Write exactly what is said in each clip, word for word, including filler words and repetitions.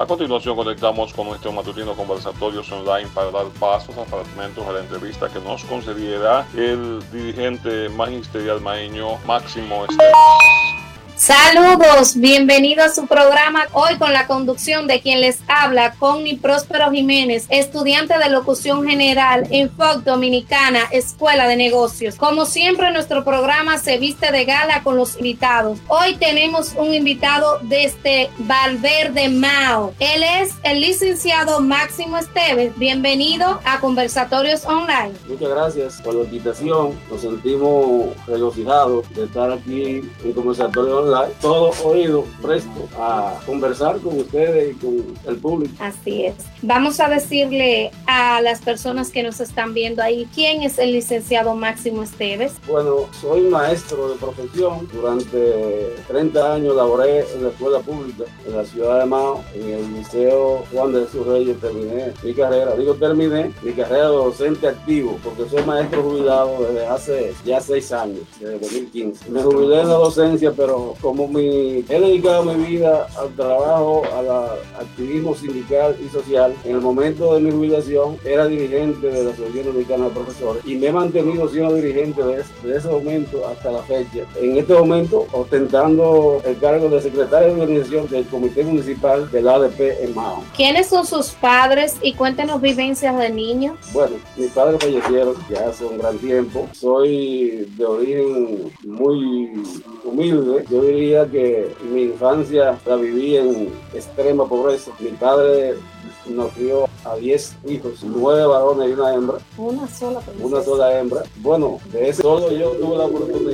A continuación conectamos con nuestro matutino conversatorios online para dar pasos a fragmentos de la entrevista que nos concediera el dirigente magisterial maeño Máximo Esteves. Saludos, bienvenido a su programa, hoy con la conducción de quien les habla, Connie Próspero Jiménez, estudiante de locución general en F O C Dominicana, Escuela de Negocios. Como siempre, nuestro programa se viste de gala con los invitados. Hoy tenemos un invitado desde Valverde Mao. Él es el licenciado Máximo Esteves. Bienvenido a Conversatorios Online. Muchas gracias por la invitación. Nos sentimos regocijados de estar aquí en Conversatorios Online. Todo oído presto a conversar con ustedes y con el público. Así es. Vamos a decirle a las personas que nos están viendo ahí, ¿quién es el licenciado Máximo Esteves? Bueno, soy maestro de profesión. Durante treinta años laboré en la escuela pública en la ciudad de Mao, en el Liceo Juan de Jesús Reyes. Terminé mi carrera, digo terminé mi carrera de docente activo, porque soy maestro jubilado desde hace ya seis años, desde dos mil quince. Me jubilé en la docencia, pero como mi, he dedicado mi vida al trabajo, al activismo sindical y social, en el momento de mi jubilación era dirigente de la Asociación Dominicana de Profesores y me he mantenido siendo dirigente de ese, de ese momento hasta la fecha. En este momento ostentando el cargo de secretario de organización del Comité Municipal del A D P en Mao. ¿Quiénes son sus padres y cuéntenos vivencias de niño? Bueno, mis padres fallecieron ya hace un gran tiempo. Soy de origen muy humilde. Yo diría que mi infancia la viví en extrema pobreza. Mi padre nos crió a diez hijos, nueve varones y una hembra. Una sola princesa. Una sola hembra. Bueno, de ese solo yo tuve la oportunidad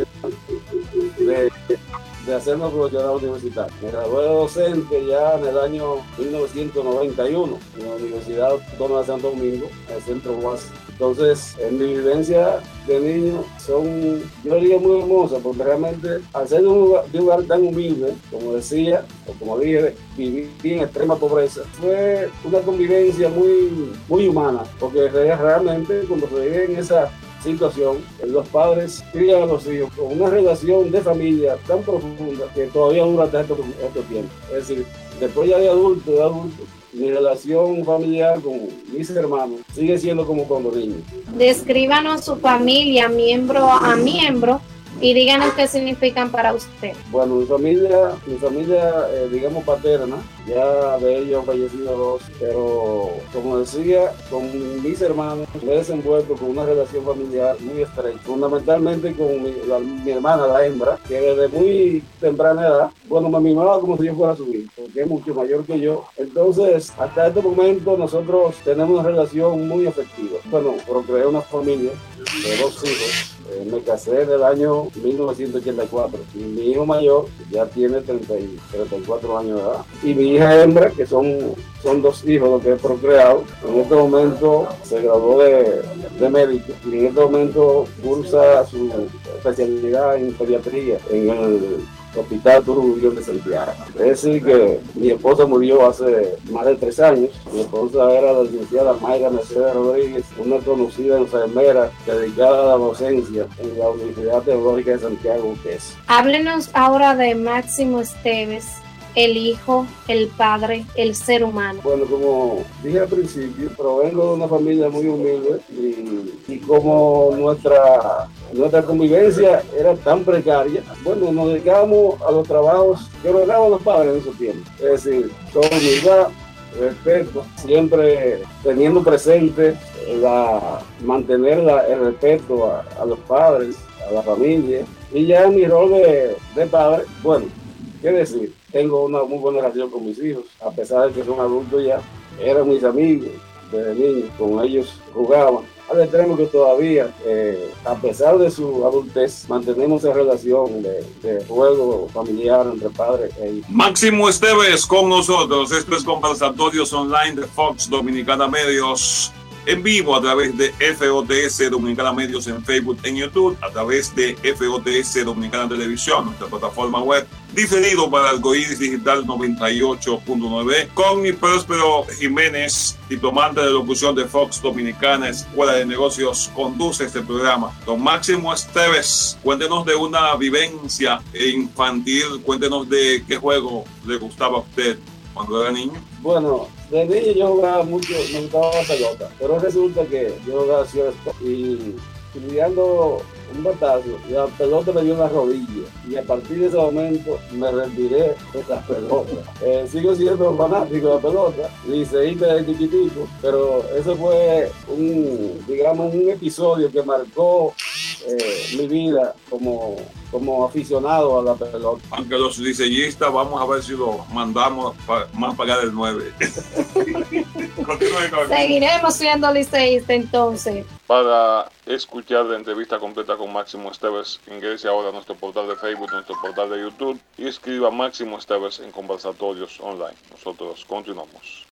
de, de hacerme profesional universitario. Me gradué de docente ya en el año mil novecientos noventa y uno en la Universidad Autónoma de Santo Domingo, en el Centro U A S. Entonces, en mi vivencia de niño son, yo diría, muy hermosas, porque realmente al ser de un, lugar, de un lugar tan humilde, como decía, o como dije, viví en extrema pobreza, fue una convivencia muy, muy humana, porque realmente cuando se vive en esa situación, los padres crían a los hijos con una relación de familia tan profunda que todavía dura hasta este, este tiempo. Es decir, después ya de adulto, de adulto, mi relación familiar con mis hermanos sigue siendo como cuando niño. Descríbanos su familia, miembro a miembro, y díganos qué significan para usted. Bueno, mi familia, mi familia, eh, digamos paterna, ya de ellos han fallecido dos, pero como decía, con mis hermanos me he desenvuelto con una relación familiar muy estrecha, fundamentalmente con mi, la, mi hermana, la hembra, que desde muy temprana edad, bueno, me mimaba como si yo fuera su hijo, porque es mucho mayor que yo. Entonces, hasta este momento nosotros tenemos una relación muy afectiva. Bueno, procreé una familia de dos hijos. Eh, me casé en el año mil novecientos ochenta y cuatro y mi hijo mayor ya tiene treinta y cuatro años de edad. Y mi hija hembra, que son, son dos hijos los que he procreado, en este momento se graduó de, de médico y en este momento cursa su especialidad en pediatría en el Hospital Turullón de Santiago. Es decir que mi esposa murió hace más de tres años. Mi esposa era la licenciada Mayra Mercedes Rodríguez, una conocida enfermera dedicada a la docencia en la Universidad Teológica de Santiago, U T E S. Háblenos ahora de Máximo Esteves, el hijo, el padre, el ser humano. Bueno, como dije al principio, provengo de una familia muy humilde y, y como nuestra, nuestra convivencia era tan precaria, bueno, nos dedicábamos a los trabajos que lograban los padres en esos tiempos. Es decir, con humildad, respeto, siempre teniendo presente la, mantener la, el respeto a, a los padres, a la familia. Y ya en mi rol de, de padre, bueno, qué decir, tengo una muy buena relación con mis hijos, a pesar de que son adultos ya, eran mis amigos desde niños, con ellos jugaban, al extremo que todavía, eh, a pesar de su adultez, mantenemos esa relación de, de juego familiar entre padres e hijos. Máximo Esteves con nosotros, esto es Conversatorios Online de Fox Dominicana Medios, en vivo a través de F O T S Dominicana Medios en Facebook, en YouTube, a través de F O T S Dominicana Televisión, nuestra plataforma web, diferido para Arcoíris Digital noventa y ocho punto nueve. Connie Próspero Jiménez, diplomante de locución de Fox Dominicana, Escuela de Negocios, conduce este programa. Don Máximo Esteves, cuéntenos de una vivencia infantil, cuéntenos de qué juego le gustaba a usted cuando era niño? Bueno, de niño yo jugaba mucho, me gustaba la pelota, pero resulta que yo jugaba shortstop y tirando un batazo, y la pelota me dio en la rodilla, y a partir de ese momento me retiré de la pelota. Eh, sigo siendo fanático de la pelota, liceísta de chiquitico, pero eso fue un, digamos, un episodio que marcó eh, mi vida como, como aficionado a la pelota. Aunque los liceístas, vamos a ver si lo mandamos pa, más para allá del nueve. Seguiremos siendo liceístas entonces. Para escuchar la entrevista completa con Máximo Esteves, ingrese ahora a nuestro portal de Facebook, nuestro portal de YouTube y escriba Máximo Esteves en Conversatorios Online. Nosotros continuamos.